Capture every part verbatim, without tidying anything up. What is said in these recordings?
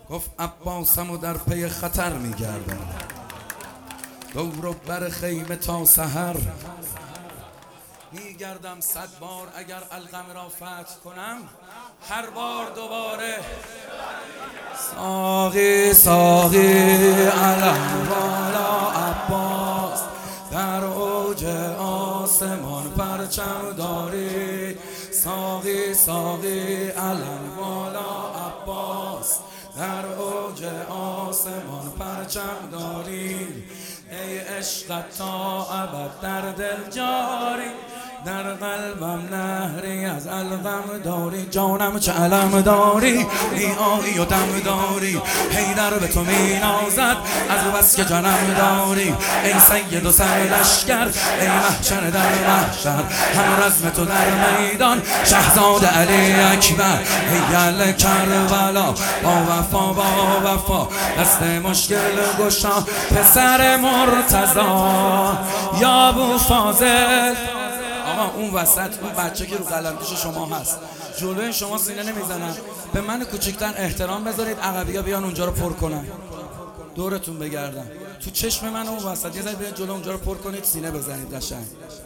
گفت عباسم و در پی خطر میگردم، دور و بر خیمه تا سحر میگردم. صد بار اگر القم را فتح کنم، هر بار دوباره ساقی ساقی علم والا عباس، در اوج آسمان پرچم داری. ساقی ساقی علم والا عباس، در اوج آسمان پرچم داری. ای عشقت تا ابد در دل جاری، در قلبم نهری از القم داری. جانم چه علم داری، ای آهی و دم داری. حیدر به تو می نازد از بس که جانم داری. ای سید و سر لشکر، ای محشر در محشر، هم رزم تو در میدان شهزاد علی اکبر. ای گل کربلا با وفا با وفا، دست مشکل گشا پسر مرتضی. یا ابو فاضل آقا اون وسط اون بچه که رو قلمدوش شما هست جلوی شما سینه نمیزنن، به من کوچکتر احترام بذارید. عقبیا بیان اونجا رو پر کنن، دورتون بگردن تو چشم من اون وسط یه ذره بیاد جلو اونجا رو پر کنید، سینه بزنید قشنگ.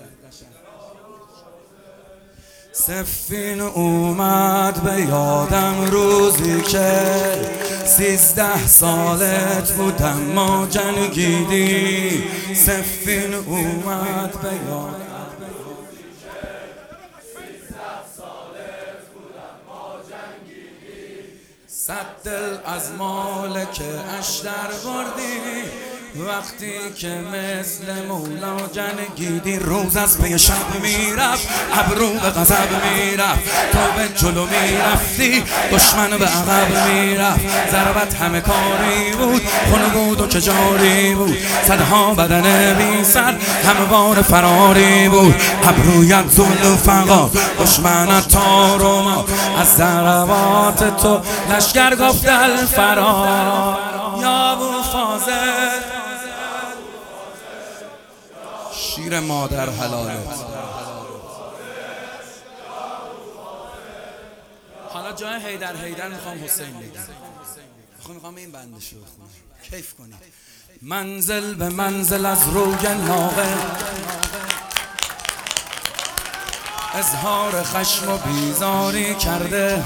سفین اومد به یادم روزی که سیزده سالت بودم ما جنگیدی. سفین اومد به یادم صد دل از مالک اشتر بردی، وقتی که مثل مولا جنگیدی. روز از پی شب میرفت، ابرو به غضب میرفت، تو به جلو میرفتی دشمن به عقب میرفت. ضربت همه کاری بود، خون بود و کجاری بود، صدها بدن بی سر هموار فراری بود. ابرویت ذل و فقا، دشمنت تار و مار، از ضربات تو لشکر گفت الفرار. یا ابو فاضل شیر مادر حلالت. حالا جای حیدر حیدر میخوام حسین بگم، میخوام میخوام این بندشو بخونم، کیف کنید. منزل به منزل از روی ناقه، اظهار خشم و بیزاری کرده.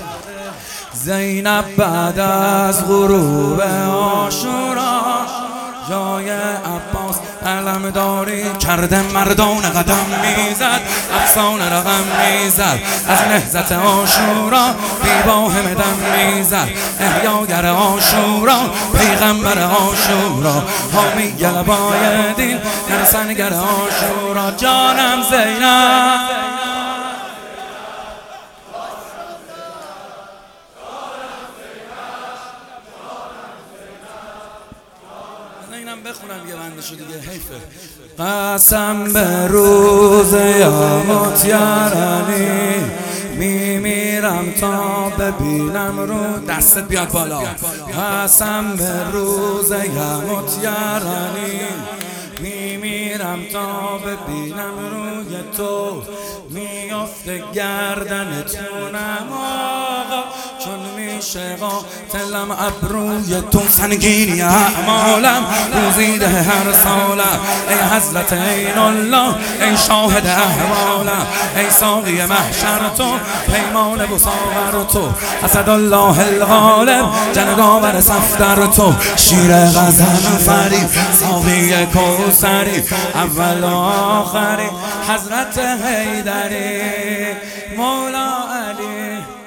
زینب بعد از غروب عاشورا جای عباس علم داری کرده. مردان قدم میزد، افسان رقم میزد، از نهضت عاشورا بی واهم دم میزد. احیاگر عاشورا پیغمبر عاشورا، حامی گلبای دین نرسنگر عاشورا. جانم زینب اینم بخونم یه بندشو دیگه حیفه. قسم به روز یامت یارانی، میمیرم تا ببینم رو دستت بیاد بالا. قسم به روز یامت یارانی، میمیرم تا ببینم روی تو. میافته گردنتونم آقا، چون میشه قاتلم ابروی تو. سنگینی اعمالم روزیده هر سالم، ای حضرت عین الله ای شاهد احوالم. ای ساقی محشر تو، پیمان و ساغر تو، اسدالله الغالب جنگاور صفدر تو. شیر غضنفری ساقی کوثری، اول و آخری حضرت حیدری مولا علی.